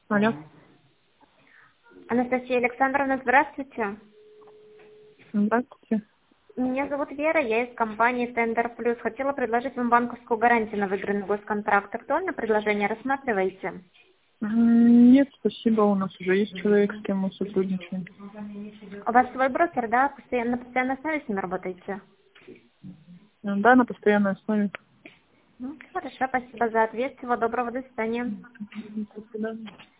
Алло. Анастасия Александровна, здравствуйте. Здравствуйте. Меня зовут Вера, я из компании Tender Plus. Хотела предложить вам банковскую гарантию на выигранный госконтракт. Актуальное предложение рассматриваете? Нет, спасибо, у нас уже есть человек, с кем мы сотрудничаем. У вас свой брокер, да? На постоянной основе с ним работаете? Да, на постоянной основе. Ну, хорошо, спасибо за ответ. Всего доброго, до свидания. До свидания.